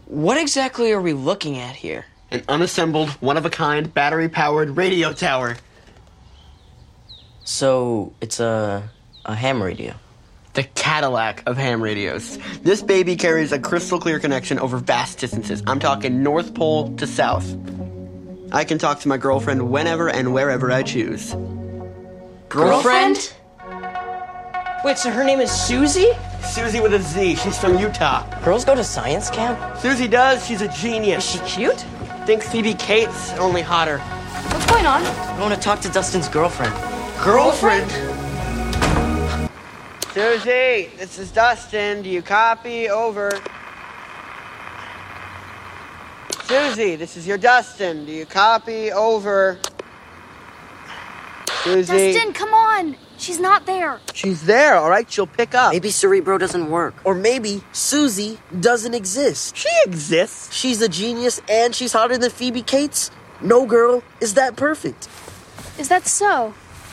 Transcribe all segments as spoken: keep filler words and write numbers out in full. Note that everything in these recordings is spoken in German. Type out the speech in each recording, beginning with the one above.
What exactly are we looking at here? An unassembled, one-of-a-kind, battery-powered radio tower. So, it's a, a ham radio. The Cadillac of ham radios. This baby carries a crystal-clear connection over vast distances. I'm talking North Pole to South. I can talk to my girlfriend whenever and wherever I choose. Girlfriend? Wait, so her name is Susie? Susie with a Z. She's from Utah. Girls go to science camp? Susie does. She's a genius. Is she cute? Think Phoebe Cates, only hotter. What's going on? I want to talk to Dustin's girlfriend. Girlfriend? Susie, this is Dustin. Do you copy? Over. Susie, this is your Dustin. Do you copy? Over. Susie. Dustin, come on. She's not there. She's there, all right? She'll pick up. Maybe Cerebro doesn't work. Or maybe Susie doesn't exist. She exists. She's a genius and she's hotter than Phoebe Cates. No girl is that perfect. Is that so?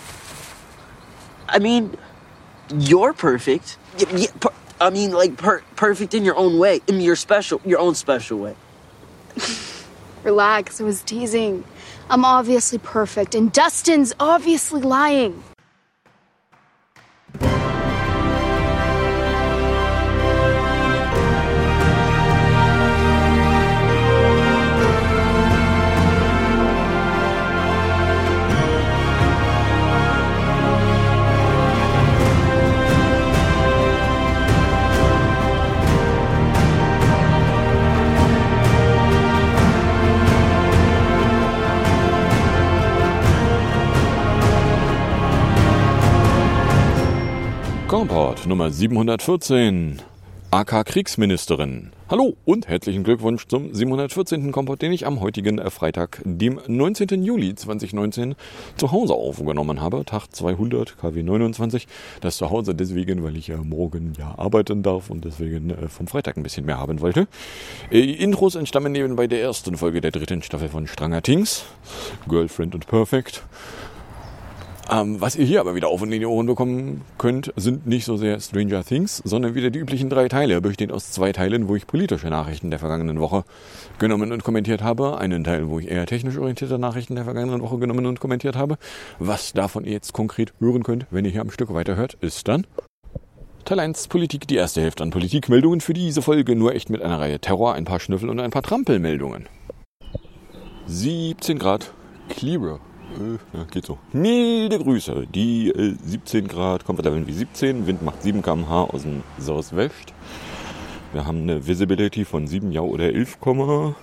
I mean, you're perfect. Y- y- per- I mean, like, per- perfect in your own way. In your special, your own special way. Relax, I was teasing. I'm obviously perfect, and Dustin's obviously lying. Kompott Nummer siebenhundertvierzehn, aka Kriegsministerin. Hallo und herzlichen Glückwunsch zum siebenhundertvierzehnten Kompott, den ich am heutigen Freitag, dem neunzehnten Juli zweitausendneunzehn, zu Hause aufgenommen habe. Tag zweihundert, K W neunundzwanzig. Das zu Hause deswegen, weil ich ja morgen ja arbeiten darf und deswegen äh, vom Freitag ein bisschen mehr haben wollte. Äh, Intros entstammen nebenbei der ersten Folge der dritten Staffel von Stranger Things, Girlfriend und Perfect. Ähm, was ihr hier aber wieder auf und in die Ohren bekommen könnt, sind nicht so sehr Stranger Things, sondern wieder die üblichen drei Teile, bestehend aus zwei Teilen, wo ich politische Nachrichten der vergangenen Woche genommen und kommentiert habe, einen Teil, wo ich eher technisch orientierte Nachrichten der vergangenen Woche genommen und kommentiert habe. Was davon ihr jetzt konkret hören könnt, wenn ihr hier am Stück weiterhört, ist dann Teil eins Politik, die erste Hälfte an Politikmeldungen für diese Folge, nur echt mit einer Reihe Terror, ein paar Schnüffel und ein paar Trampelmeldungen. siebzehn Grad, clearer. Ja, geht so. Milde Grüße. Die äh, siebzehn Grad, komfortabel wie siebzehn. Wind macht sieben Kilometer pro Stunde aus dem Southwest. Wir haben eine Visibility von sieben, ja, oder elf Komma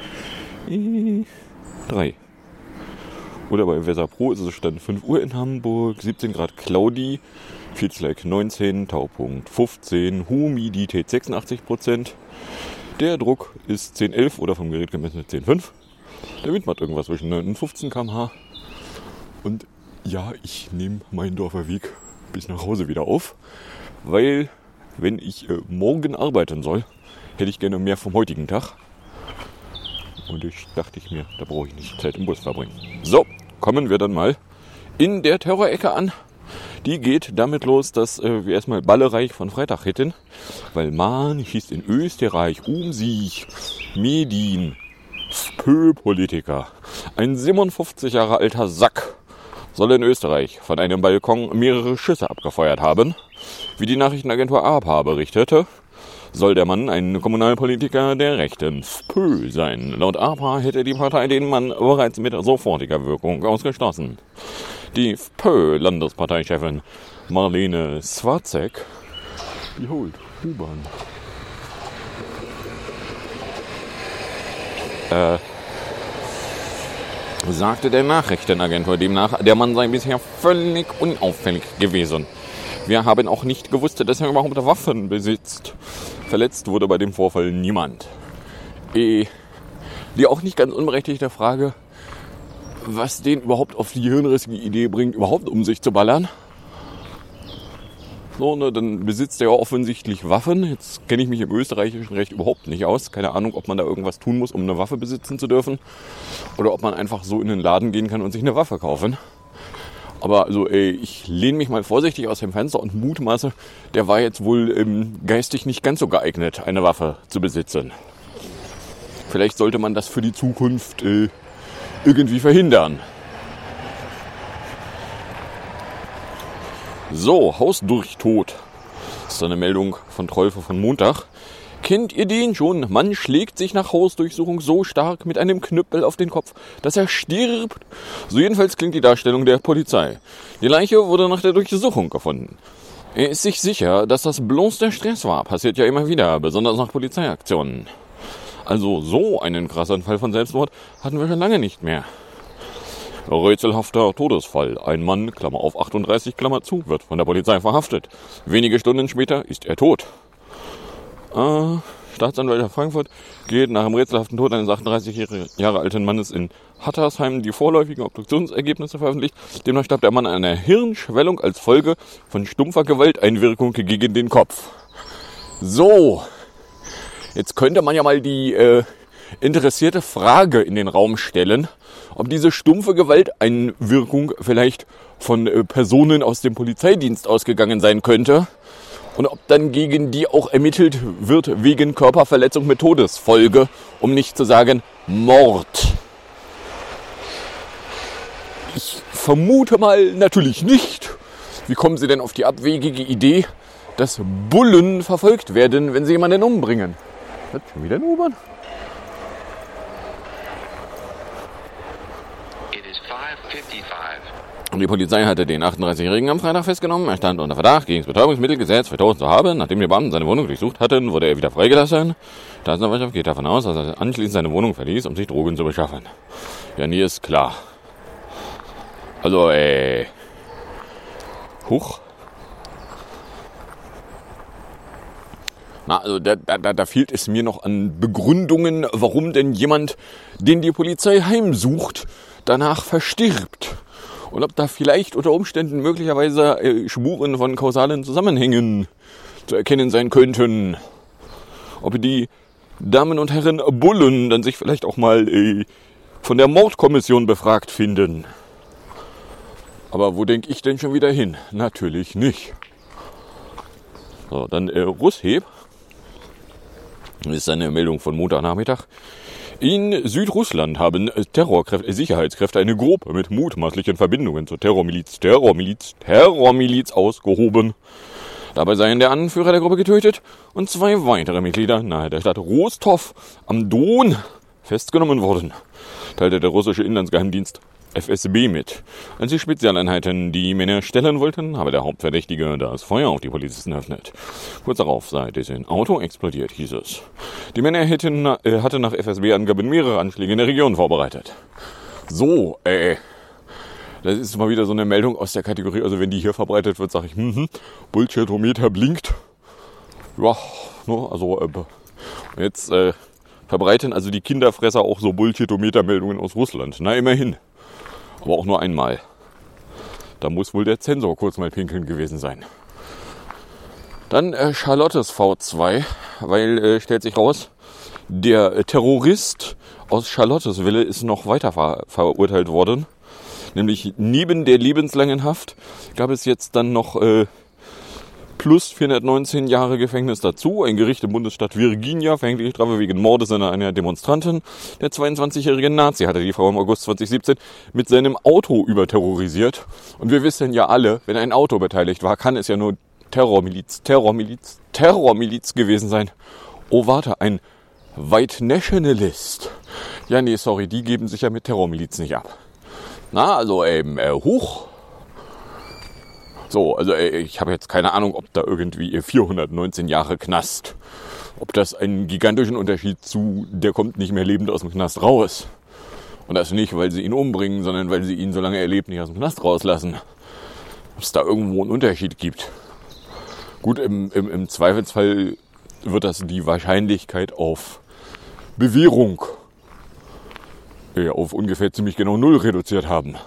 drei. Oder bei Weser Pro ist es Stand fünf Uhr in Hamburg. siebzehn Grad cloudy. Feels like neunzehn, Taupunkt fünfzehn. Humidität sechsundachtzig Prozent. Der Druck ist zehn Komma elf oder vom Gerät gemessen zehn Komma fünf. Der Wind macht irgendwas zwischen neun und fünfzehn Kilometer pro Stunde. Und ja, ich nehme meinen Dorfer Weg bis nach Hause wieder auf, weil, wenn ich äh, morgen arbeiten soll, hätte ich gerne mehr vom heutigen Tag. Und ich dachte ich mir, da brauche ich nicht Zeit im Bus verbringen. So, kommen wir dann mal in der Terrorecke an. Die geht damit los, dass äh, wir erstmal Ballereich von Freitag hätten, weil man schießt in Österreich um sich Medien, FPÖ-Politiker, ein siebenundfünfzig Jahre alter Sack, soll in Österreich von einem Balkon mehrere Schüsse abgefeuert haben. Wie die Nachrichtenagentur A P A berichtete, soll der Mann ein Kommunalpolitiker der rechten FPÖ sein. Laut A P A hätte die Partei den Mann bereits mit sofortiger Wirkung ausgeschlossen. Die FPÖ-Landesparteichefin Marlene Swarzek, die holt U-Bahn. Äh... sagte der Nachrichtenagentur demnach, der Mann sei bisher völlig unauffällig gewesen. Wir haben auch nicht gewusst, dass er überhaupt Waffen besitzt. Verletzt wurde bei dem Vorfall niemand. E, die auch nicht ganz unberechtigte Frage, was den überhaupt auf die hirnrissige Idee bringt, überhaupt um sich zu ballern. So, ne, dann besitzt er ja offensichtlich Waffen. Jetzt kenne ich mich im österreichischen Recht überhaupt nicht aus. Keine Ahnung, ob man da irgendwas tun muss, um eine Waffe besitzen zu dürfen. Oder ob man einfach so in den Laden gehen kann und sich eine Waffe kaufen. Aber also, ey, ich lehne mich mal vorsichtig aus dem Fenster und mutmaße, der war jetzt wohl ähm, geistig nicht ganz so geeignet, eine Waffe zu besitzen. Vielleicht sollte man das für die Zukunft äh, irgendwie verhindern. So, Hausdurchtod. Das ist eine Meldung von Trollfe von Montag. Kennt ihr den schon? Mann schlägt sich nach Hausdurchsuchung so stark mit einem Knüppel auf den Kopf, dass er stirbt. So jedenfalls klingt die Darstellung der Polizei. Die Leiche wurde nach der Durchsuchung gefunden. Er ist sich sicher, dass das bloß der Stress war. Passiert ja immer wieder, besonders nach Polizeiaktionen. Also so einen krassen Fall von Selbstmord hatten wir schon lange nicht mehr. Rätselhafter Todesfall. Ein Mann, Klammer auf achtunddreißig, Klammer zu, wird von der Polizei verhaftet. Wenige Stunden später ist er tot. Äh, Staatsanwalt Frankfurt geht nach dem rätselhaften Tod eines achtunddreißig Jahre alten Mannes in Hattersheim die vorläufigen Obduktionsergebnisse veröffentlicht. Demnach starb der Mann an einer Hirnschwellung als Folge von stumpfer Gewalteinwirkung gegen den Kopf. So, jetzt könnte man ja mal die äh, interessierte Frage in den Raum stellen, ob diese stumpfe Gewalteinwirkung vielleicht von äh, Personen aus dem Polizeidienst ausgegangen sein könnte und ob dann gegen die auch ermittelt wird wegen Körperverletzung mit Todesfolge, um nicht zu sagen Mord. Ich vermute mal natürlich nicht. Wie kommen Sie denn auf die abwegige Idee, dass Bullen verfolgt werden, wenn sie jemanden umbringen? Hat schon wieder eine U-Bahn? Und die Polizei hatte den achtunddreißigjährigen am Freitag festgenommen. Er stand unter Verdacht, gegen das Betäubungsmittelgesetz verstoßen zu haben. Nachdem die Beamten seine Wohnung durchsucht hatten, wurde er wieder freigelassen. Die Staatsanwaltschaft geht davon aus, dass er anschließend seine Wohnung verließ, um sich Drogen zu beschaffen. Ja, nie ist klar. Also, äh... Huch. Na, also da, da, da fehlt es mir noch an Begründungen, warum denn jemand, den die Polizei heimsucht, danach verstirbt. Und ob da vielleicht unter Umständen möglicherweise äh, Spuren von kausalen Zusammenhängen zu erkennen sein könnten. Ob die Damen und Herren Bullen dann sich vielleicht auch mal äh, von der Mordkommission befragt finden. Aber wo denke ich denn schon wieder hin? Natürlich nicht. So, dann äh, Russheb. Das ist eine Meldung von Montagnachmittag. In Südrussland haben Terrorkräfte, Sicherheitskräfte eine Gruppe mit mutmaßlichen Verbindungen zur Terrormiliz, Terrormiliz, Terrormiliz ausgehoben. Dabei seien der Anführer der Gruppe getötet und zwei weitere Mitglieder nahe der Stadt Rostov am Don festgenommen worden, teilte der russische Inlandsgeheimdienst F S B mit. Als die Spezialeinheiten die Männer stellen wollten, habe der Hauptverdächtige das Feuer auf die Polizisten eröffnet. Kurz darauf sei dessen Auto explodiert, hieß es. Die Männer hätten, äh, hatten nach F S B-Angaben mehrere Anschläge in der Region vorbereitet. So, äh, das ist mal wieder so eine Meldung aus der Kategorie, also wenn die hier verbreitet wird, sage ich, hm, hm, Bullshitometer blinkt. Ja, ne, also äh, jetzt äh, verbreiten also die Kinderfresser auch so Bullshitometer-Meldungen aus Russland. Na, immerhin. Aber auch nur einmal. Da muss wohl der Zensor kurz mal pinkeln gewesen sein. Dann äh, Charlottes V zwei, weil, äh, stellt sich raus, der äh, Terrorist aus Charlottesville ist noch weiter ver- verurteilt worden. Nämlich neben der lebenslangen Haft gab es jetzt dann noch äh, plus vierhundertneunzehn Jahre Gefängnis dazu. Ein Gericht im Bundesstaat Virginia verhängte die Strafe wegen Mordes an einer Demonstrantin. Der zweiundzwanzigjährige Nazi hatte die Frau im August zweitausendsiebzehn mit seinem Auto überterrorisiert. Und wir wissen ja alle, wenn ein Auto beteiligt war, kann es ja nur Terrormiliz, Terrormiliz, Terrormiliz gewesen sein. Oh, warte, ein White Nationalist. Ja, nee, sorry, die geben sich ja mit Terrormiliz nicht ab. Na, also, ähm, äh, hoch. So, also ich habe jetzt keine Ahnung, ob da irgendwie vierhundertneunzehn Jahre Knast, ob das einen gigantischen Unterschied zu, der kommt nicht mehr lebend aus dem Knast raus. Und das nicht, weil sie ihn umbringen, sondern weil sie ihn, solange er lebt, nicht aus dem Knast rauslassen. Ob es da irgendwo einen Unterschied gibt. Gut, im, im, im Zweifelsfall wird das die Wahrscheinlichkeit auf Bewährung ja, auf ungefähr ziemlich genau null reduziert haben.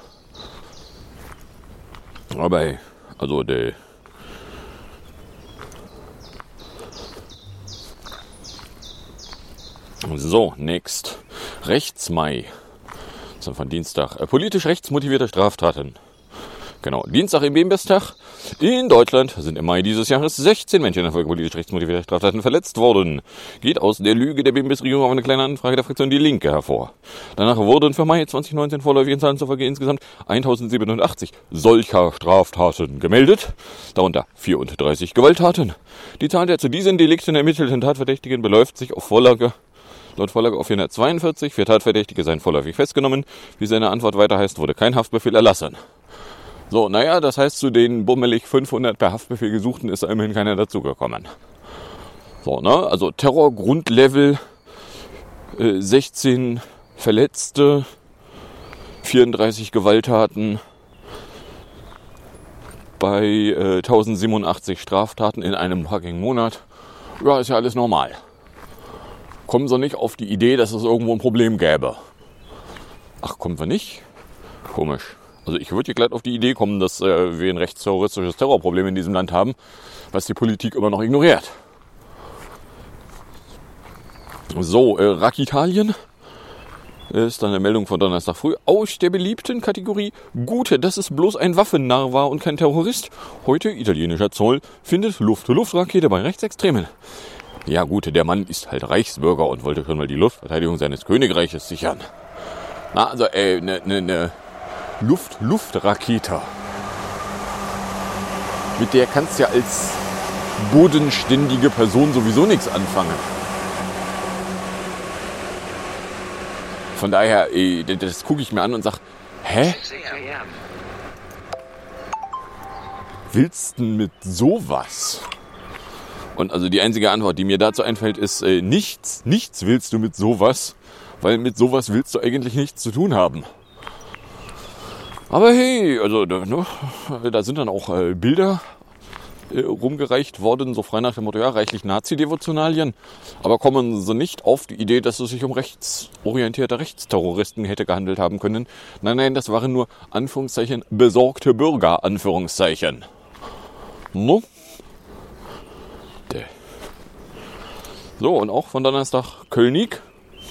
Aber also der So, next. Rechtsmai. Das ist von Dienstag. Politisch rechtsmotivierte Straftaten. Genau, Dienstag im Bembestag. In Deutschland sind im Mai dieses Jahres sechzehn Menschen in politisch rechtsmotivierter Straftaten verletzt worden. Geht aus der Lüge der Bembes-Regierung auf eine kleine Anfrage der Fraktion Die Linke hervor. Danach wurden für Mai zwanzig neunzehn vorläufigen Zahlen zufolge insgesamt tausendsiebenundachtzig solcher Straftaten gemeldet, darunter vierunddreißig Gewalttaten. Die Zahl der zu diesen Delikten ermittelten Tatverdächtigen beläuft sich auf Vorlage Laut Vorlage auf vierhundertzweiundvierzig. Vier Tatverdächtige seien vorläufig festgenommen. Wie seine Antwort weiter heißt, wurde kein Haftbefehl erlassen. So, naja, das heißt, zu den bummelig fünfhundert per Haftbefehl Gesuchten ist immerhin keiner dazugekommen. So, ne, also Terrorgrundlevel, äh, sechzehn Verletzte, vierunddreißig Gewalttaten bei äh, tausendsiebenundachtzig Straftaten in einem fucking Monat. Ja, ist ja alles normal. Kommen Sie nicht auf die Idee, dass es irgendwo ein Problem gäbe. Ach, kommen wir nicht? Komisch. Also ich würde hier gleich auf die Idee kommen, dass äh, wir ein rechtsterroristisches Terrorproblem in diesem Land haben, was die Politik immer noch ignoriert. So, äh, Rakitalien ist eine Meldung von Donnerstag früh aus der beliebten Kategorie Gute, dass es bloß ein Waffennarr war und kein Terrorist. Heute italienischer Zoll findet Luft-zu-Luft-Rakete bei Rechtsextremen. Ja gut, der Mann ist halt Reichsbürger und wollte schon mal die Luftverteidigung seines Königreiches sichern. Na, also, äh, ne, ne, ne Luft-Luft-Rakete. Mit der kannst du ja als bodenständige Person sowieso nichts anfangen. Von daher, ey, das gucke ich mir an und sag, hä? Willst du mit sowas? Und also die einzige Antwort, die mir dazu einfällt, ist äh, nichts. Nichts willst du mit sowas, weil mit sowas willst du eigentlich nichts zu tun haben. Aber hey, also ne, da sind dann auch äh, Bilder äh, rumgereicht worden, so frei nach dem Motto, ja, reichlich Nazi-Devotionalien. Aber kommen Sie nicht auf die Idee, dass es sich um rechtsorientierte Rechtsterroristen hätte gehandelt haben können. Nein, nein, das waren nur, Anführungszeichen, besorgte Bürger, Anführungszeichen. No? So, und auch von Donnerstag Kölnig.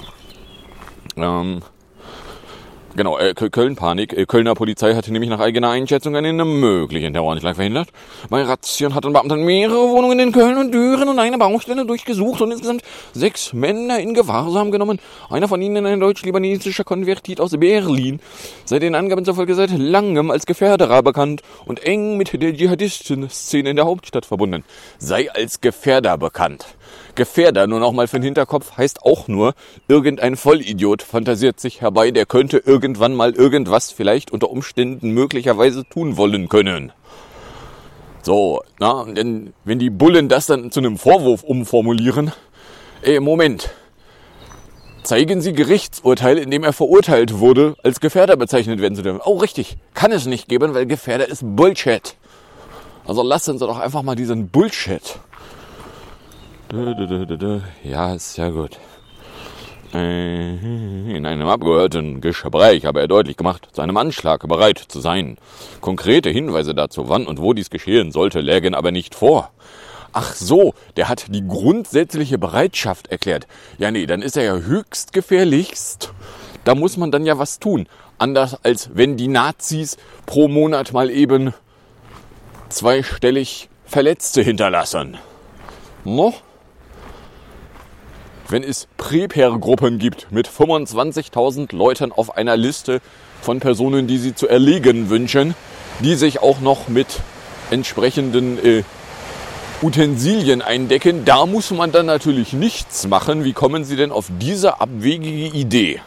Ähm, genau, äh, Köln-Panik. Äh, Kölner Polizei hatte nämlich nach eigener Einschätzung einen möglichen Terroranschlag verhindert. Bei Razzien hatten Beamten mehrere Wohnungen in Köln und Düren und eine Baustelle durchgesucht und insgesamt sechs Männer in Gewahrsam genommen. Einer von ihnen ein deutsch-libanesischer Konvertit aus Berlin. Seit den Angaben zufolge seit langem als Gefährderer bekannt und eng mit der Dschihadisten-Szene in der Hauptstadt verbunden. Sei als Gefährder bekannt. Gefährder, nur noch mal für den Hinterkopf, heißt auch nur, irgendein Vollidiot fantasiert sich herbei, der könnte irgendwann mal irgendwas vielleicht unter Umständen möglicherweise tun wollen können. So, na, denn wenn die Bullen das dann zu einem Vorwurf umformulieren, ey, Moment, zeigen Sie Gerichtsurteil, in dem er verurteilt wurde, als Gefährder bezeichnet werden zu dürfen. Oh, richtig, kann es nicht geben, weil Gefährder ist Bullshit. Also lassen Sie doch einfach mal diesen Bullshit. Ja, ist ja gut. In einem abgehörten Gespräch habe er deutlich gemacht, zu einem Anschlag bereit zu sein. Konkrete Hinweise dazu, wann und wo dies geschehen sollte, lägen aber nicht vor. Ach so, der hat die grundsätzliche Bereitschaft erklärt. Ja, nee, dann ist er ja höchst gefährlichst. Da muss man dann ja was tun. Anders als wenn die Nazis pro Monat mal eben zweistellig Verletzte hinterlassen. No? Wenn es Preper-Gruppen gibt mit fünfundzwanzigtausend Leuten auf einer Liste von Personen, die sie zu erlegen wünschen, die sich auch noch mit entsprechenden äh, Utensilien eindecken, da muss man dann natürlich nichts machen. Wie kommen Sie denn auf diese abwegige Idee?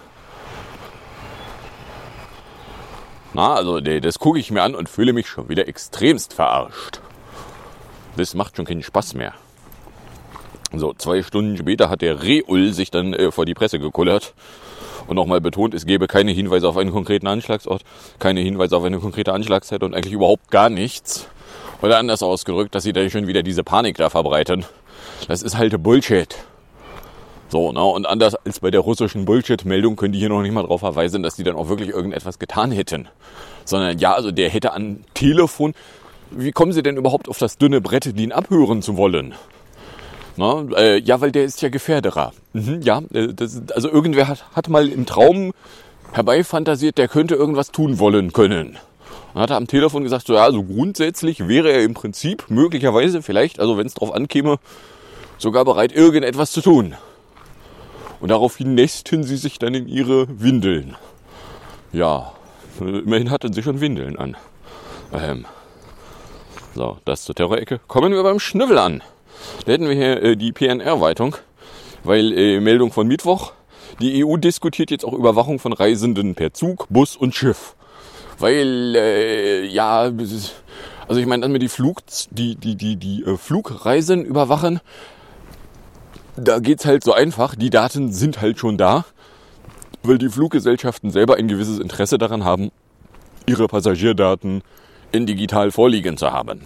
Na, also das gucke ich mir an und fühle mich schon wieder extremst verarscht. Das macht schon keinen Spaß mehr. So, zwei Stunden später hat der Reul sich dann äh, vor die Presse gekullert und nochmal betont, es gebe keine Hinweise auf einen konkreten Anschlagsort, keine Hinweise auf eine konkrete Anschlagszeit und eigentlich überhaupt gar nichts. Oder anders ausgedrückt, dass sie da schon wieder diese Panik da verbreiten. Das ist halt Bullshit. So, ne? Und anders als bei der russischen Bullshit-Meldung können die hier noch nicht mal darauf verweisen, dass die dann auch wirklich irgendetwas getan hätten. Sondern ja, also der hätte an Telefon... Wie kommen sie denn überhaupt auf das dünne Brett, den abhören zu wollen? Na, äh, ja, weil der ist ja Gefährderer. Mhm, ja, äh, das, also irgendwer hat, hat mal im Traum herbeifantasiert, der könnte irgendwas tun wollen können. Dann hat er am Telefon gesagt, so ja, also grundsätzlich wäre er im Prinzip möglicherweise vielleicht, also wenn es drauf ankäme, sogar bereit, irgendetwas zu tun. Und daraufhin nässten sie sich dann in ihre Windeln. Ja, immerhin hatten sie schon Windeln an. Ähm. So, das zur Terrorecke. Kommen wir beim Schnüffel an. Da hätten wir hier äh, die P N R-Weitung, weil äh, Meldung von Mittwoch, die E U diskutiert jetzt auch Überwachung von Reisenden per Zug, Bus und Schiff. Weil, äh, ja, also ich meine, dass wir die, Flug, die, die, die, die äh, Flugreisen überwachen, da geht's halt so einfach, die Daten sind halt schon da, weil die Fluggesellschaften selber ein gewisses Interesse daran haben, ihre Passagierdaten in digital vorliegen zu haben.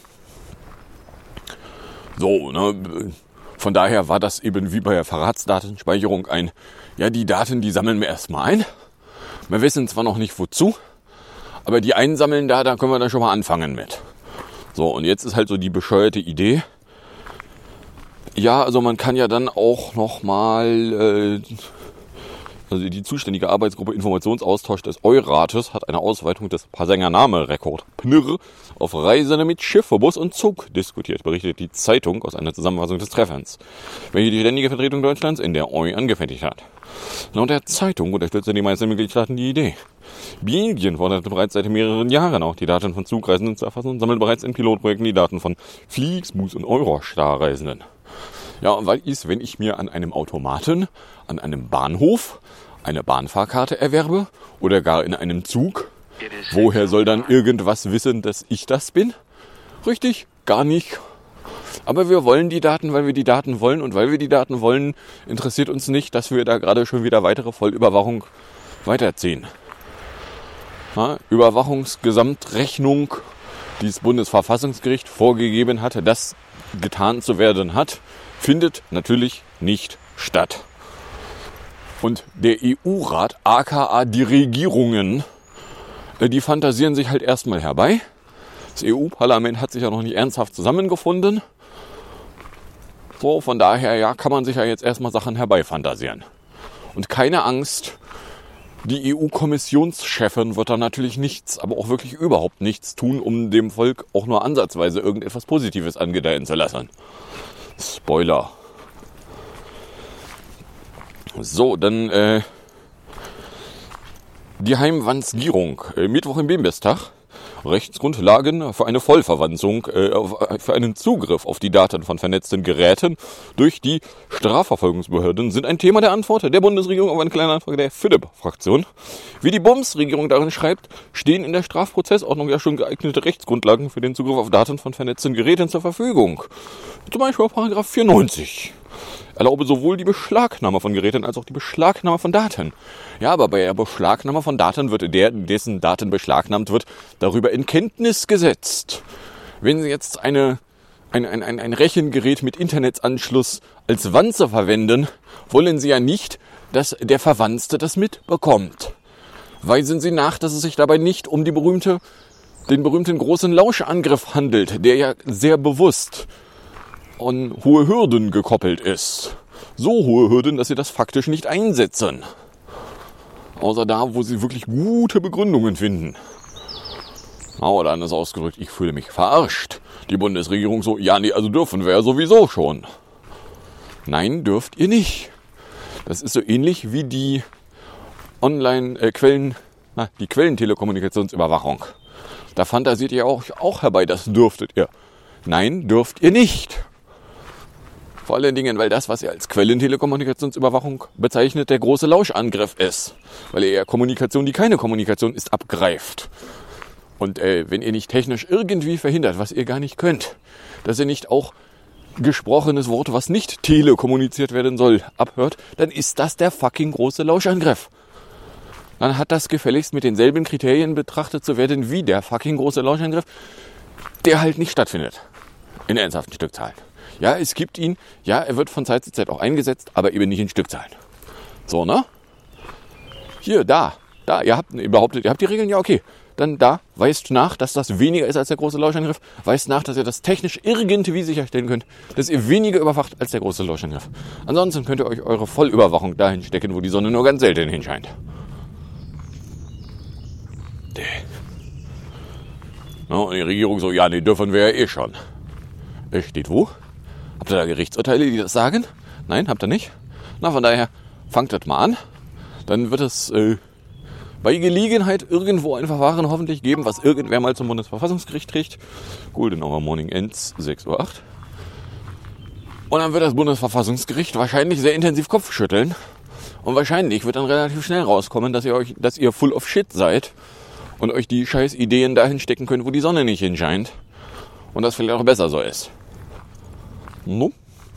So, ne, von daher war das eben wie bei der Verratsdatenspeicherung ein, ja, die Daten, die sammeln wir erstmal ein. Wir wissen zwar noch nicht wozu, aber die einsammeln da, da können wir dann schon mal anfangen mit. So, und jetzt ist halt so die bescheuerte Idee. Ja, also man kann ja dann auch nochmal, äh, also die zuständige Arbeitsgruppe Informationsaustausch des Eurates hat eine Ausweitung des Passenger-Name-Rekord P N R auf Reisende mit Schiff, Bus und Zug diskutiert, berichtet die Zeitung aus einer Zusammenfassung des Treffens, welche die Ständige Vertretung Deutschlands in der E U angefertigt hat. Laut der Zeitung unterstützen die meisten Mitgliedstaaten die Idee. Belgien forderte bereits seit mehreren Jahren auch, die Daten von Zugreisenden zu erfassen und sammelt bereits in Pilotprojekten die Daten von Flixbus und Eurostar-Reisenden. Ja, und weil ist, wenn ich mir an einem Automaten, an einem Bahnhof eine Bahnfahrkarte erwerbe oder gar in einem Zug, woher soll dann irgendwas wissen, dass ich das bin? Richtig, gar nicht. Aber wir wollen die Daten, weil wir die Daten wollen. Und weil wir die Daten wollen, interessiert uns nicht, dass wir da gerade schon wieder weitere Vollüberwachung weiterziehen. Ja, Überwachungsgesamtrechnung, die das Bundesverfassungsgericht vorgegeben hatte, das getan zu werden hat, findet natürlich nicht statt. Und der E U-Rat, aka die Regierungen, die fantasieren sich halt erstmal herbei. Das E U-Parlament hat sich ja noch nicht ernsthaft zusammengefunden. So, von daher ja, kann man sich ja jetzt erstmal Sachen herbeifantasieren. Und keine Angst, die E U-Kommissionschefin wird da natürlich nichts, aber auch wirklich überhaupt nichts tun, um dem Volk auch nur ansatzweise irgendetwas Positives angedeihen zu lassen. Spoiler. So, dann äh, die Heimwandsgierung. Äh, Mittwoch im Bimbestag. Rechtsgrundlagen für eine Vollverwanzung, äh, für einen Zugriff auf die Daten von vernetzten Geräten durch die Strafverfolgungsbehörden sind ein Thema der Antwort der Bundesregierung auf eine kleine Anfrage der F I D E-Fraktion. Wie die Bundesregierung darin schreibt, stehen in der Strafprozessordnung ja schon geeignete Rechtsgrundlagen für den Zugriff auf Daten von vernetzten Geräten zur Verfügung. Zum Beispiel Paragraph vierundneunzig. Erlaube sowohl die Beschlagnahme von Geräten als auch die Beschlagnahme von Daten. Ja, aber bei der Beschlagnahme von Daten wird der, dessen Daten beschlagnahmt wird, darüber in Kenntnis gesetzt. Wenn Sie jetzt eine, ein, ein, ein, ein Rechengerät mit Internetanschluss als Wanze verwenden, wollen Sie ja nicht, dass der Verwanzte das mitbekommt. Weisen Sie nach, dass es sich dabei nicht um die berühmte, den berühmten großen Lauschangriff handelt, der ja sehr bewusst an hohe Hürden gekoppelt ist. So hohe Hürden, dass sie das faktisch nicht einsetzen. Außer da, wo sie wirklich gute Begründungen finden. Aber dann ist ausgedrückt, ich fühle mich verarscht. Die Bundesregierung so, ja nee, also dürfen wir ja sowieso schon. Nein, dürft ihr nicht. Das ist so ähnlich wie die Online-Quellen, na, die Quellentelekommunikationsüberwachung. Da fantasiert ihr auch, auch herbei, das dürftet ihr. Nein, dürft ihr nicht. Vor allen Dingen, weil das, was ihr als Quellentelekommunikationsüberwachung bezeichnet, der große Lauschangriff ist. Weil ihr ja Kommunikation, die keine Kommunikation ist, abgreift. Und äh, wenn ihr nicht technisch irgendwie verhindert, was ihr gar nicht könnt, dass ihr nicht auch gesprochenes Wort, was nicht telekommuniziert werden soll, abhört, dann ist das der fucking große Lauschangriff. Dann hat das gefälligst mit denselben Kriterien betrachtet zu werden wie der fucking große Lauschangriff, der halt nicht stattfindet. In ernsthaften Stückzahlen. Ja, es gibt ihn, ja, er wird von Zeit zu Zeit auch eingesetzt, aber eben nicht in Stückzahlen. So, ne? Hier, da, da, ihr habt, ihr behauptet, ihr habt die Regeln, ja, okay. Dann da, weist nach, dass das weniger ist als der große Lauschangriff. Weist nach, dass ihr das technisch irgendwie sicherstellen könnt, dass ihr weniger überwacht als der große Lauschangriff. Ansonsten könnt ihr euch eure Vollüberwachung dahin stecken, wo die Sonne nur ganz selten hinscheint. Na, und die Regierung so, ja, nee, dürfen wir ja eh schon. Äh, steht wo? Habt ihr da Gerichtsurteile, die das sagen? Nein, habt ihr nicht? Na, von daher, fangt das mal an. Dann wird es äh, bei Gelegenheit irgendwo ein Verfahren hoffentlich geben, was irgendwer mal zum Bundesverfassungsgericht trägt. Golden Hour Morning Ends, sechs Uhr acht. Und dann wird das Bundesverfassungsgericht wahrscheinlich sehr intensiv Kopf schütteln. Und wahrscheinlich wird dann relativ schnell rauskommen, dass ihr euch, dass ihr full of shit seid und euch die scheiß Ideen dahin stecken könnt, wo die Sonne nicht hinscheint. Und das vielleicht auch besser so ist. No?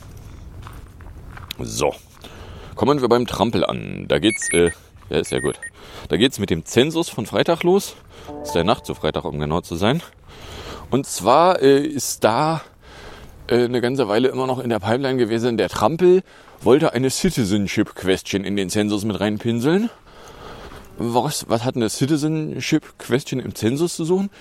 So. Kommen wir beim Trampel an. Da geht's, äh, ja, ist ja gut. Da geht's mit dem Zensus von Freitag los. Das ist der Nacht zu Freitag, um genau zu sein. Und zwar äh, ist da äh, eine ganze Weile immer noch in der Pipeline gewesen. Der Trampel wollte eine Citizenship Question in den Zensus mit reinpinseln. Was, was hat eine Citizenship Question im Zensus zu suchen?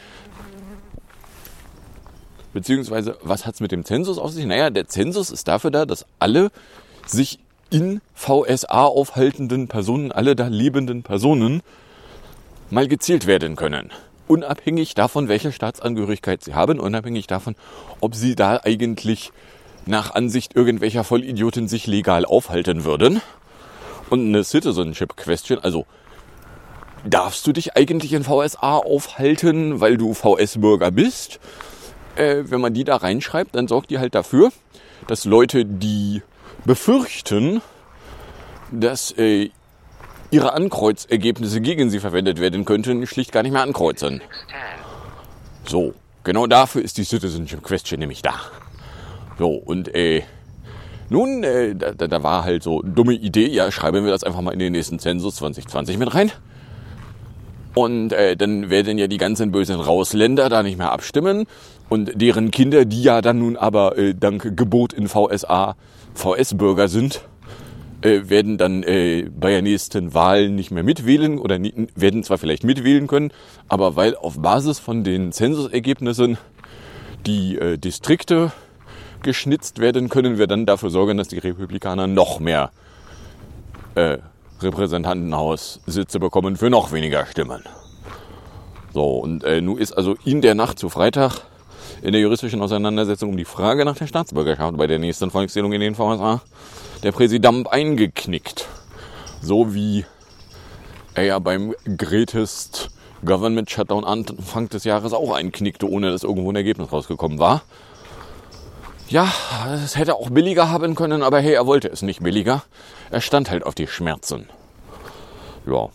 Beziehungsweise, was hat's mit dem Zensus auf sich? Naja, der Zensus ist dafür da, dass alle sich in V S A aufhaltenden Personen, alle da lebenden Personen, mal gezählt werden können. Unabhängig davon, welche Staatsangehörigkeit sie haben, unabhängig davon, ob sie da eigentlich nach Ansicht irgendwelcher Vollidioten sich legal aufhalten würden. Und eine Citizenship Question, also darfst du dich eigentlich in V S A aufhalten, weil du V S-Bürger bist? Äh, wenn man die da reinschreibt, dann sorgt die halt dafür, dass Leute, die befürchten, dass äh, ihre Ankreuzergebnisse gegen sie verwendet werden könnten, schlicht gar nicht mehr ankreuzen. So, genau dafür ist die Citizenship Question nämlich da. So, und äh, nun, äh, da, da war halt so eine dumme Idee, ja, schreiben wir das einfach mal in den nächsten Zensus zwanzig zwanzig mit rein. Und äh, dann werden ja die ganzen bösen Rausländer da nicht mehr abstimmen. Und deren Kinder, die ja dann nun aber äh, dank Gebot in V S A V S-Bürger sind, äh, werden dann äh, bei der nächsten Wahl nicht mehr mitwählen oder nie, werden zwar vielleicht mitwählen können, aber weil auf Basis von den Zensusergebnissen die äh, Distrikte geschnitzt werden, können wir dann dafür sorgen, dass die Republikaner noch mehr äh, Repräsentantenhaussitze bekommen für noch weniger Stimmen. So, und äh, nun ist also in der Nacht zu Freitag in der juristischen Auseinandersetzung um die Frage nach der Staatsbürgerschaft bei der nächsten Volkszählung in den V S A der Präsident eingeknickt. So wie er ja beim Greatest Government Shutdown Anfang des Jahres auch einknickte, ohne dass irgendwo ein Ergebnis rausgekommen war. Ja, es hätte auch billiger haben können, aber hey, er wollte es nicht billiger. Er stand halt auf die Schmerzen. Ja.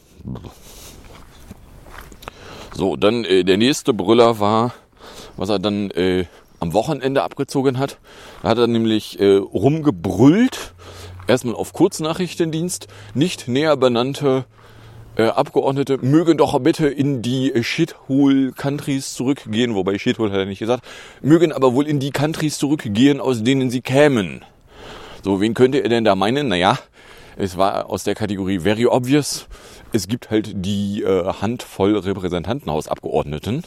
So, dann äh, der nächste Brüller war, was er dann äh, am Wochenende abgezogen hat. Da hat er nämlich äh, rumgebrüllt, erstmal auf Kurznachrichtendienst, nicht näher benannte äh, Abgeordnete mögen doch bitte in die äh, Shithole-Countries zurückgehen, wobei Shithole hat er nicht gesagt, mögen aber wohl in die Countries zurückgehen, aus denen sie kämen. So, wen könnte er denn da meinen? Naja, es war aus der Kategorie very obvious. Es gibt halt die äh, Handvoll Repräsentantenhausabgeordneten,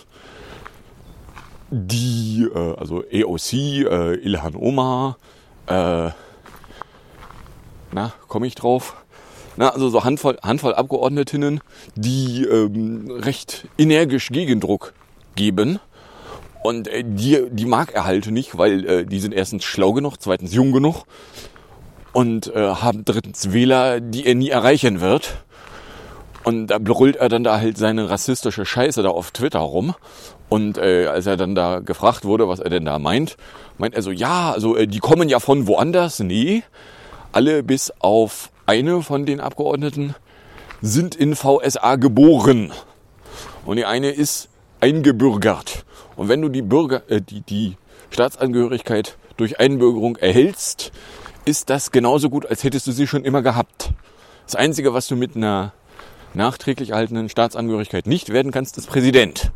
die, äh, also A O C, äh, Ilhan Omar, äh, na, komme ich drauf? Na, also so Handvoll, Handvoll Abgeordnetinnen, die ähm, recht energisch Gegendruck geben. Und äh, die, die mag er halt nicht, weil äh, die sind erstens schlau genug, zweitens jung genug und äh, haben drittens Wähler, die er nie erreichen wird. Und da brüllt er dann da halt seine rassistische Scheiße da auf Twitter rum. Und äh, als er dann da gefragt wurde, was er denn da meint, meint er so, ja, also äh, die kommen ja von woanders. Nee, alle bis auf eine von den Abgeordneten sind in V S A geboren. Und die eine ist eingebürgert. Und wenn du die Bürger, äh, die, die Staatsangehörigkeit durch Einbürgerung erhältst, ist das genauso gut, als hättest du sie schon immer gehabt. Das Einzige, was du mit einer nachträglich erhaltenen Staatsangehörigkeit nicht werden kannst, ist Präsident.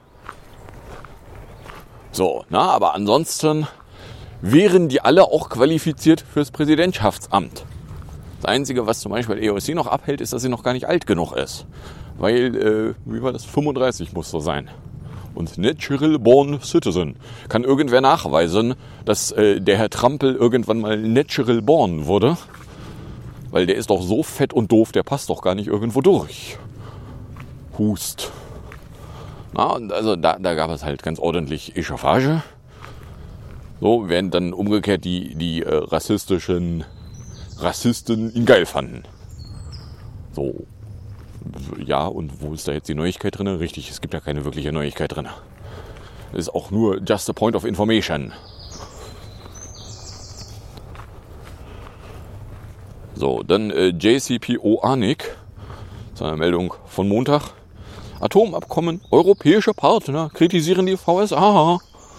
So, na, aber ansonsten wären die alle auch qualifiziert fürs Präsidentschaftsamt. Das Einzige, was zum Beispiel A O C noch abhält, ist, dass sie noch gar nicht alt genug ist. Weil, äh, wie war das? fünfunddreißig muss so sein. Und Natural Born Citizen. Kann irgendwer nachweisen, dass äh, der Herr Trampel irgendwann mal Natural Born wurde? Weil der ist doch so fett und doof, der passt doch gar nicht irgendwo durch. Hust. Na, und also da, da gab es halt ganz ordentlich Echauffage. So, während dann umgekehrt die, die äh, rassistischen Rassisten ihn geil fanden. So, ja, und wo ist da jetzt die Neuigkeit drin? Richtig, es gibt ja keine wirkliche Neuigkeit drin. Es ist auch nur just a point of information. So, dann äh, J C P O A N I C, das ist eine Meldung von Montag. Atomabkommen, europäische Partner kritisieren die V S A.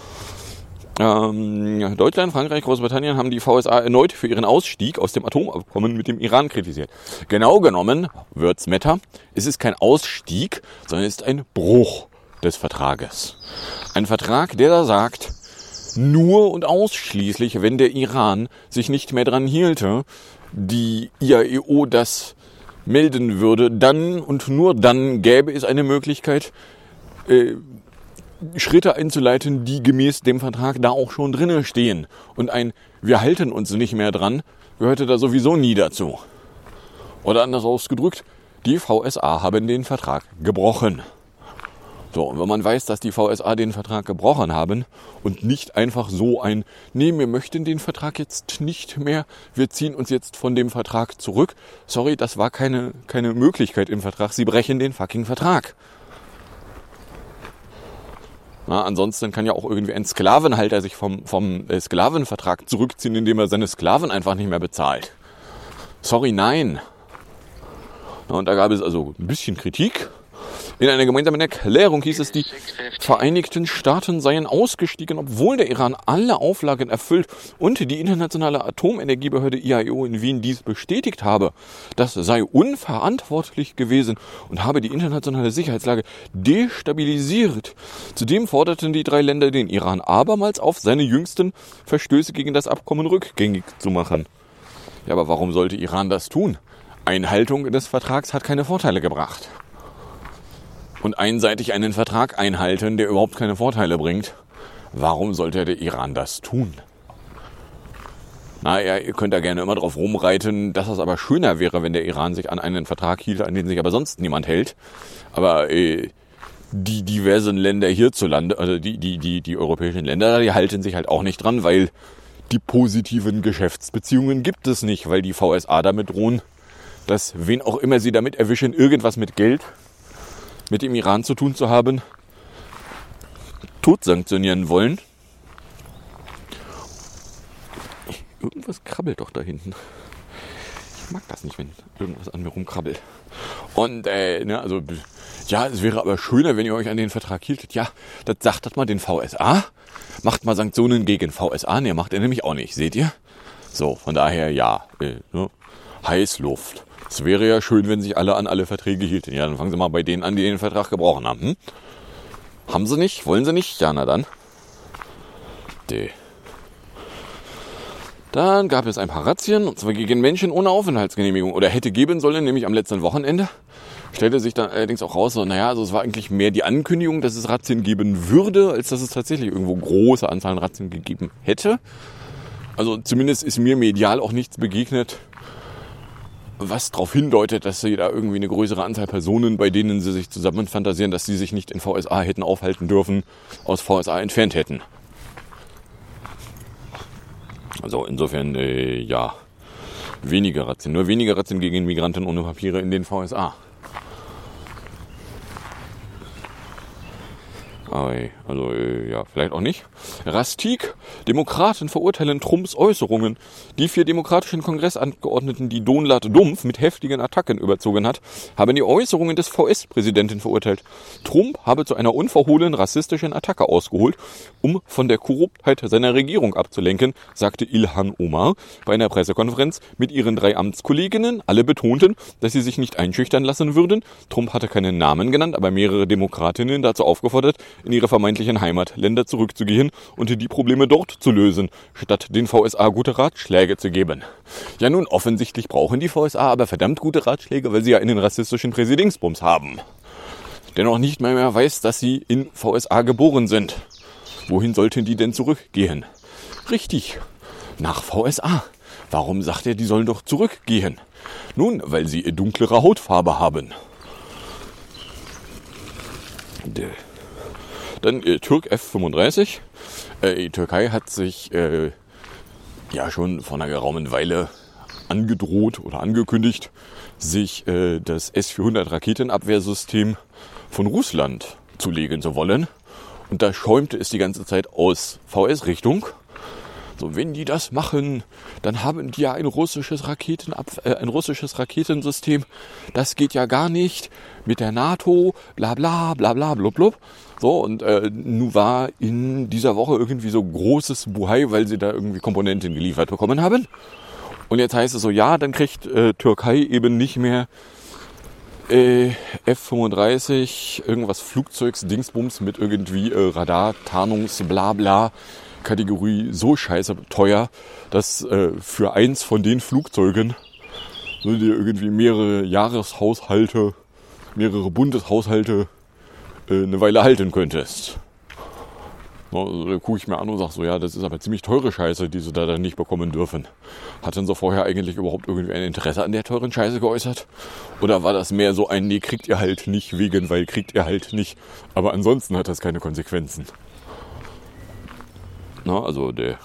Ähm, Deutschland, Frankreich, Großbritannien haben die V S A erneut für ihren Ausstieg aus dem Atomabkommen mit dem Iran kritisiert. Genau genommen, Words Matter, es ist kein Ausstieg, sondern es ist ein Bruch des Vertrages. Ein Vertrag, der da sagt, nur und ausschließlich, wenn der Iran sich nicht mehr dran hielte, die I A E O das melden würde, dann und nur dann gäbe es eine Möglichkeit, äh, Schritte einzuleiten, die gemäß dem Vertrag da auch schon drinnen stehen. Und ein wir halten uns nicht mehr dran gehörte da sowieso nie dazu. Oder anders ausgedrückt, die V S A haben den Vertrag gebrochen. So, und wenn man weiß, dass die V S A den Vertrag gebrochen haben und nicht einfach so ein, nee, wir möchten den Vertrag jetzt nicht mehr, wir ziehen uns jetzt von dem Vertrag zurück. Sorry, das war keine, keine Möglichkeit im Vertrag, sie brechen den fucking Vertrag. Na, ansonsten kann ja auch irgendwie ein Sklavenhalter sich vom, vom äh, Sklavenvertrag zurückziehen, indem er seine Sklaven einfach nicht mehr bezahlt. Sorry, nein. Na, und da gab es also ein bisschen Kritik. In einer gemeinsamen Erklärung hieß es, die Vereinigten Staaten seien ausgestiegen, obwohl der Iran alle Auflagen erfüllt und die internationale Atomenergiebehörde I A E O in Wien dies bestätigt habe. Das sei unverantwortlich gewesen und habe die internationale Sicherheitslage destabilisiert. Zudem forderten die drei Länder den Iran abermals auf, seine jüngsten Verstöße gegen das Abkommen rückgängig zu machen. Ja, aber warum sollte Iran das tun? Einhaltung des Vertrags hat keine Vorteile gebracht. Und einseitig einen Vertrag einhalten, der überhaupt keine Vorteile bringt, warum sollte der Iran das tun? Na, ihr könnt da gerne immer drauf rumreiten, dass es aber schöner wäre, wenn der Iran sich an einen Vertrag hielt, an den sich aber sonst niemand hält. Aber äh, die diversen Länder hierzulande, also die, die, die, die europäischen Länder, die halten sich halt auch nicht dran, weil die positiven Geschäftsbeziehungen gibt es nicht, weil die V S A damit drohen, dass wen auch immer sie damit erwischen, irgendwas mit Geld mit dem Iran zu tun zu haben, tot sanktionieren wollen. Irgendwas krabbelt doch da hinten. Ich mag das nicht, wenn irgendwas an mir rumkrabbelt. Und, äh, ne, also, ja, es wäre aber schöner, wenn ihr euch an den Vertrag hieltet. Ja, das sagt das mal den V S A. Macht mal Sanktionen gegen V S A. Ne, macht er nämlich auch nicht, seht ihr? So, von daher, ja, äh, ne, Heißluft. Es wäre ja schön, wenn sich alle an alle Verträge hielten. Ja, dann fangen Sie mal bei denen an, die den Vertrag gebrochen haben. Hm? Haben Sie nicht? Wollen Sie nicht? Ja, na dann. D. Dann gab es ein paar Razzien, und zwar gegen Menschen ohne Aufenthaltsgenehmigung. Oder hätte geben sollen, nämlich am letzten Wochenende. Stellte sich dann allerdings auch raus, so, naja, also es war eigentlich mehr die Ankündigung, dass es Razzien geben würde, als dass es tatsächlich irgendwo große Anzahlen Razzien gegeben hätte. Also zumindest ist mir medial auch nichts begegnet, was darauf hindeutet, dass sie da irgendwie eine größere Anzahl Personen, bei denen sie sich zusammen fantasieren, dass sie sich nicht in V S A hätten aufhalten dürfen, aus V S A entfernt hätten. Also insofern, äh, ja, weniger Razzien. Nur weniger Razzien gegen Migranten ohne Papiere in den V S A. Also, äh, ja, vielleicht auch nicht. Rastik. Demokraten verurteilen Trumps Äußerungen. Die vier demokratischen Kongressabgeordneten, die Donald Dumpf mit heftigen Attacken überzogen hat, haben die Äußerungen des V S-Präsidenten verurteilt. Trump habe zu einer unverhohlenen rassistischen Attacke ausgeholt, um von der Korruptheit seiner Regierung abzulenken, sagte Ilhan Omar bei einer Pressekonferenz mit ihren drei Amtskolleginnen. Alle betonten, dass sie sich nicht einschüchtern lassen würden. Trump hatte keinen Namen genannt, aber mehrere Demokratinnen dazu aufgefordert, in ihre vermeintlichen Heimatländer zurückzugehen und die Probleme dort zu lösen, statt den V S A gute Ratschläge zu geben. Ja nun, offensichtlich brauchen die V S A aber verdammt gute Ratschläge, weil sie ja einen rassistischen Präsidingsbums haben. Der noch nicht mal mehr weiß, dass sie in V S A geboren sind. Wohin sollten die denn zurückgehen? Richtig, nach V S A. Warum sagt er, die sollen doch zurückgehen? Nun, weil sie dunklere Hautfarbe haben. Dö. Dann äh, Türk F fünfunddreißig. Äh, die Türkei hat sich äh, ja schon vor einer geraumen Weile angedroht oder angekündigt, sich äh, das S vierhundert Raketenabwehrsystem von Russland zulegen zu wollen. Und da schäumte es die ganze Zeit aus V S-Richtung. So, wenn die das machen, dann haben die ja ein russisches Raketenab- äh, ein russisches Raketensystem. Das geht ja gar nicht mit der NATO, bla bla bla bla blub blub. So, und äh, nun war in dieser Woche irgendwie so großes Buhai, weil sie da irgendwie Komponenten geliefert bekommen haben. Und jetzt heißt es so, ja, dann kriegt äh, Türkei eben nicht mehr äh, F fünfunddreißig, irgendwas Flugzeugs, Dingsbums mit irgendwie äh, Radar, Tarnungs, bla bla. Kategorie so scheiße teuer, dass äh, für eins von den Flugzeugen so dir irgendwie mehrere Jahreshaushalte, mehrere Bundeshaushalte äh, eine Weile halten könntest. So, also, da gucke ich mir an und sage so, ja, das ist aber ziemlich teure Scheiße, die sie da dann nicht bekommen dürfen. Hat denn so vorher eigentlich überhaupt irgendwie ein Interesse an der teuren Scheiße geäußert? Oder war das mehr so ein, nee, kriegt ihr halt nicht wegen, weil kriegt ihr halt nicht. Aber ansonsten hat das keine Konsequenzen. Na, also der.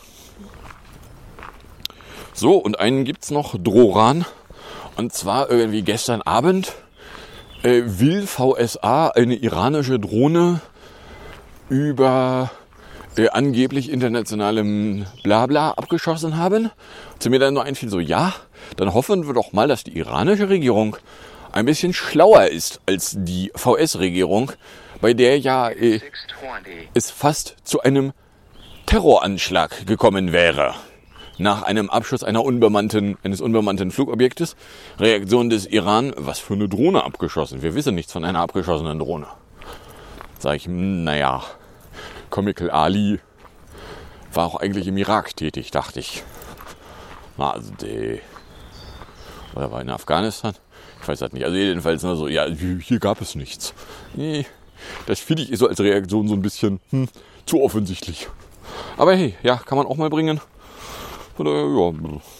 So, und einen gibt's noch, Droran. Und zwar irgendwie gestern Abend äh, will V S A eine iranische Drohne über äh, angeblich internationalem Blabla abgeschossen haben. Zu mir dann nur einfiel so, ja, dann hoffen wir doch mal, dass die iranische Regierung ein bisschen schlauer ist als die V S-Regierung, bei der ja äh, es fast zu einem Terroranschlag gekommen wäre. Nach einem Abschuss einer unbemannten, eines unbemannten Flugobjektes. Reaktion des Iran, was für eine Drohne abgeschossen? Wir wissen nichts von einer abgeschossenen Drohne. Sag ich, naja, Comical Ali war auch eigentlich im Irak tätig, dachte ich. Na, also der, oder war in Afghanistan? Ich weiß das nicht. Also jedenfalls nur so, ja, hier gab es nichts. Nee, das finde ich so als Reaktion so ein bisschen hm, zu offensichtlich. Aber hey, ja, kann man auch mal bringen. Oder, ja.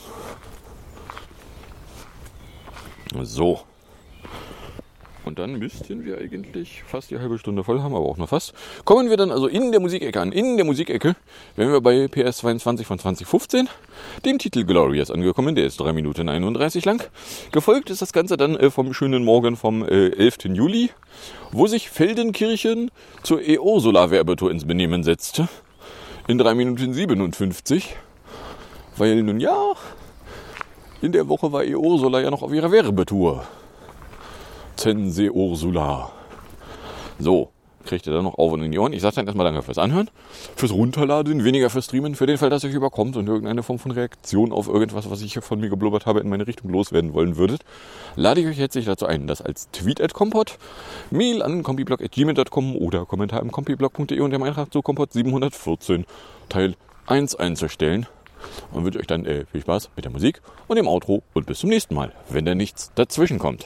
So. Und dann müssten wir eigentlich fast die halbe Stunde voll haben, aber auch nur fast. Kommen wir dann also in der Musikecke an. In der Musikecke wären wir bei P S zweiundzwanzig von zwanzig fünfzehn, dem Titel Glorious angekommen. Der ist drei Minuten einunddreißig lang. Gefolgt ist das Ganze dann äh, vom schönen Morgen vom äh, elften Juli, wo sich Feldenkirchen zur E O-Solar-Werbetour ins Benehmen setzte. In drei Minuten siebenundfünfzig. Weil nun ja, in der Woche war E O-Solar ja noch auf ihrer Werbetour. Zense Ursula. So, kriegt ihr dann noch auf und in die Ohren. Ich sage dann erstmal danke fürs Anhören, fürs Runterladen, weniger fürs Streamen, für den Fall, dass euch überkommt und irgendeine Form von Reaktion auf irgendwas, was ich hier von mir geblubbert habe, in meine Richtung loswerden wollen würdet, lade ich euch herzlich dazu ein, das als Tweet at Kompott, Mail an kompiblog at gmail punkt com oder Kommentar im kompiblog punkt de und dem Eintrag zu Kompott siebenhundertvierzehn Teil eins einzustellen. Und wünsche euch dann äh, viel Spaß mit der Musik und dem Outro und bis zum nächsten Mal, wenn da nichts dazwischen kommt.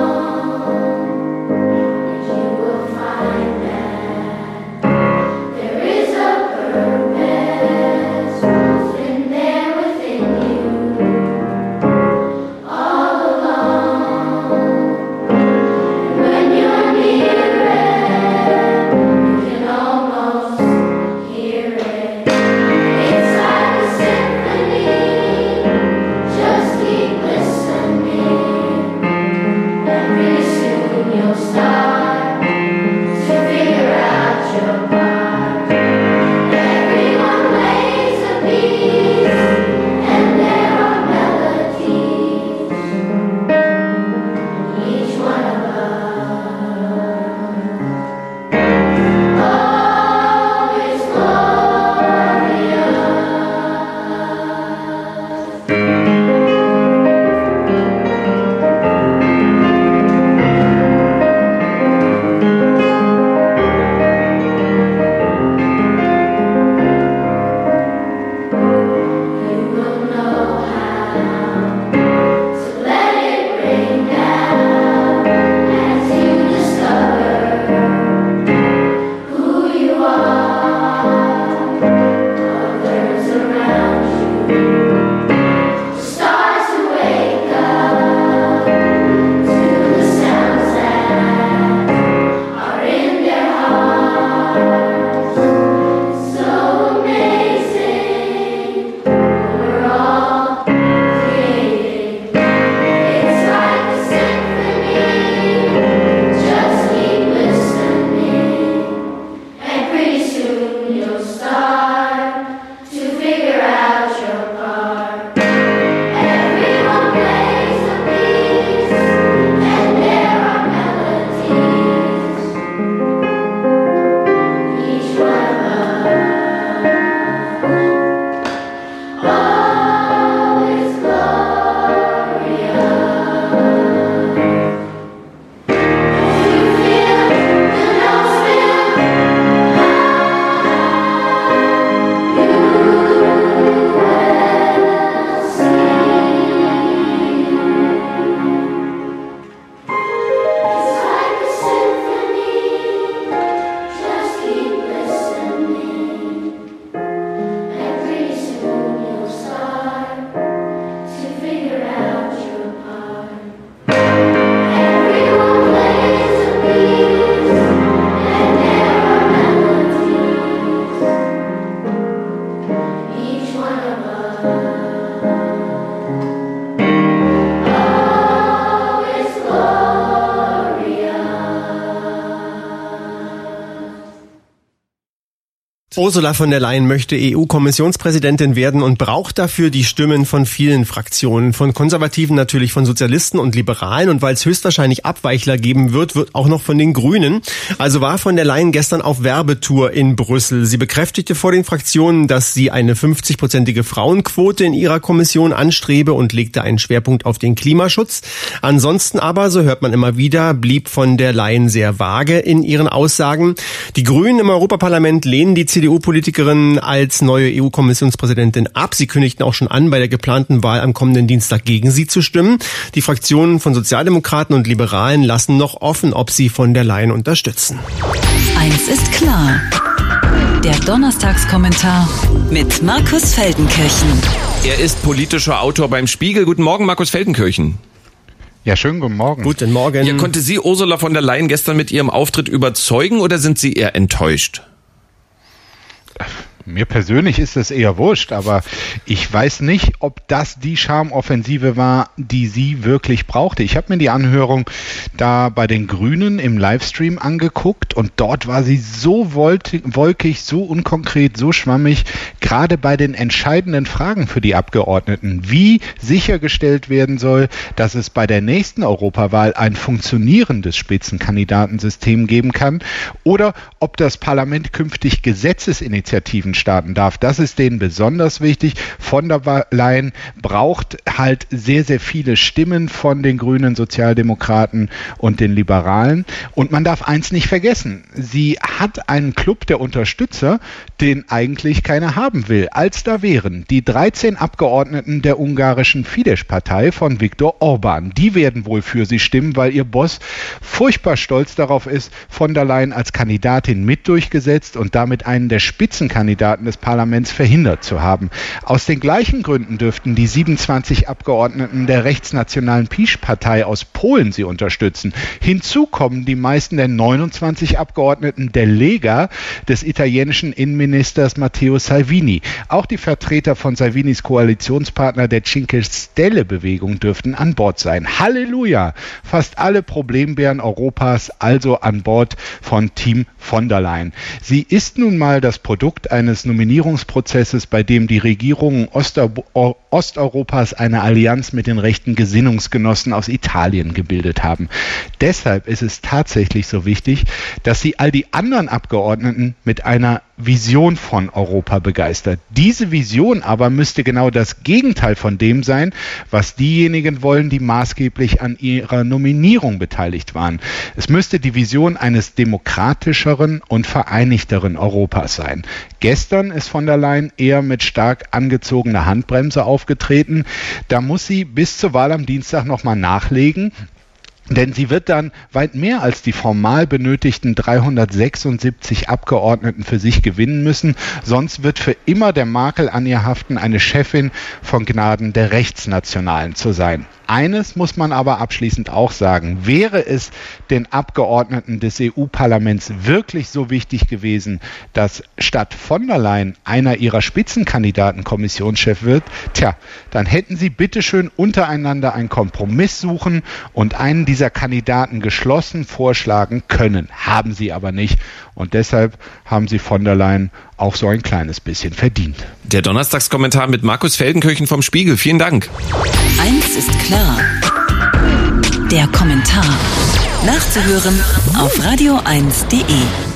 There Ursula von der Leyen möchte E U-Kommissionspräsidentin werden und braucht dafür die Stimmen von vielen Fraktionen. Von Konservativen natürlich, von Sozialisten und Liberalen. Und weil es höchstwahrscheinlich Abweichler geben wird, wird auch noch von den Grünen. Also war von der Leyen gestern auf Werbetour in Brüssel. Sie bekräftigte vor den Fraktionen, dass sie eine fünfzig-prozentige Frauenquote in ihrer Kommission anstrebe und legte einen Schwerpunkt auf den Klimaschutz. Ansonsten aber, so hört man immer wieder, blieb von der Leyen sehr vage in ihren Aussagen. Die Grünen im Europaparlament lehnen die C D U-Politikerin als neue E U-Kommissionspräsidentin ab. Sie kündigten auch schon an, bei der geplanten Wahl am kommenden Dienstag gegen sie zu stimmen. Die Fraktionen von Sozialdemokraten und Liberalen lassen noch offen, ob sie von der Leyen unterstützen. Eins ist klar. Der Donnerstagskommentar mit Markus Feldenkirchen. Er ist politischer Autor beim Spiegel. Guten Morgen, Markus Feldenkirchen. Ja, schönen guten Morgen. Guten Morgen. Ja, konnte Sie Ursula von der Leyen gestern mit ihrem Auftritt überzeugen oder sind Sie eher enttäuscht? Mir persönlich ist es eher wurscht, aber ich weiß nicht, ob das die Charmoffensive war, die sie wirklich brauchte. Ich habe mir die Anhörung da bei den Grünen im Livestream angeguckt und dort war sie so wolkig, so unkonkret, so schwammig, gerade bei den entscheidenden Fragen für die Abgeordneten, wie sichergestellt werden soll, dass es bei der nächsten Europawahl ein funktionierendes Spitzenkandidatensystem geben kann oder ob das Parlament künftig Gesetzesinitiativen starten darf. Das ist denen besonders wichtig. Von der Leyen braucht halt sehr, sehr viele Stimmen von den Grünen, Sozialdemokraten und den Liberalen. Und man darf eins nicht vergessen. Sie hat einen Club der Unterstützer, den eigentlich keiner haben will. Als da wären die dreizehn Abgeordneten der ungarischen Fidesz-Partei von Viktor Orbán. Die werden wohl für sie stimmen, weil ihr Boss furchtbar stolz darauf ist, von der Leyen als Kandidatin mit durchgesetzt und damit einen der Spitzenkandidaten des Parlaments verhindert zu haben. Aus den gleichen Gründen dürften die siebenundzwanzig Abgeordneten der rechtsnationalen PiS-Partei aus Polen sie unterstützen. Hinzu kommen die meisten der neunundzwanzig Abgeordneten der Lega des italienischen Innenministers Matteo Salvini. Auch die Vertreter von Salvinis Koalitionspartner der Cinque Stelle-Bewegung dürften an Bord sein. Halleluja! Fast alle Problembären Europas also an Bord von Team von der Leyen. Sie ist nun mal das Produkt eines Nominierungsprozesses, bei dem die Regierungen Oster- Osteuropas eine Allianz mit den rechten Gesinnungsgenossen aus Italien gebildet haben. Deshalb ist es tatsächlich so wichtig, dass sie all die anderen Abgeordneten mit einer Vision von Europa begeistert. Diese Vision aber müsste genau das Gegenteil von dem sein, was diejenigen wollen, die maßgeblich an ihrer Nominierung beteiligt waren. Es müsste die Vision eines demokratischeren und vereinigteren Europas sein. Gestern ist von der Leyen eher mit stark angezogener Handbremse aufgetreten. Da muss sie bis zur Wahl am Dienstag nochmal nachlegen. Denn sie wird dann weit mehr als die formal benötigten dreihundertsechsundsiebzig Abgeordneten für sich gewinnen müssen. Sonst wird für immer der Makel an ihr haften, eine Chefin von Gnaden der Rechtsnationalen zu sein. Eines muss man aber abschließend auch sagen. Wäre es den Abgeordneten des E U-Parlaments wirklich so wichtig gewesen, dass statt von der Leyen einer ihrer Spitzenkandidaten Kommissionschef wird, tja, dann hätten sie bitteschön untereinander einen Kompromiss suchen und einen dieser Kandidaten geschlossen vorschlagen können. Haben sie aber nicht. Und deshalb haben sie von der Leyen auch so ein kleines bisschen verdient. Der Donnerstagskommentar mit Markus Feldenkirchen vom Spiegel. Vielen Dank. Eins ist klar. Der Kommentar. Nachzuhören auf radio eins punkt de.